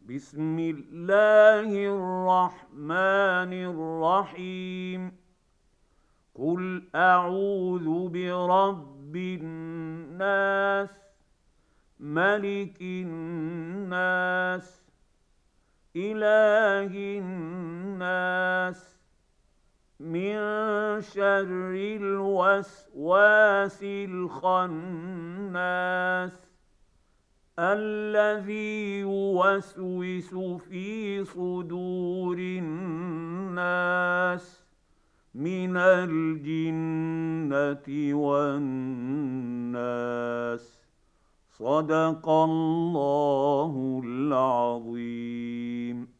بسم الله الرحمن الرحيم. قل أعوذ برب الناس، ملك الناس، إله الناس، من شر الوسواس الخناس الذي يوسوس في صدور الناس من الجنة والناس. صدق الله العظيم.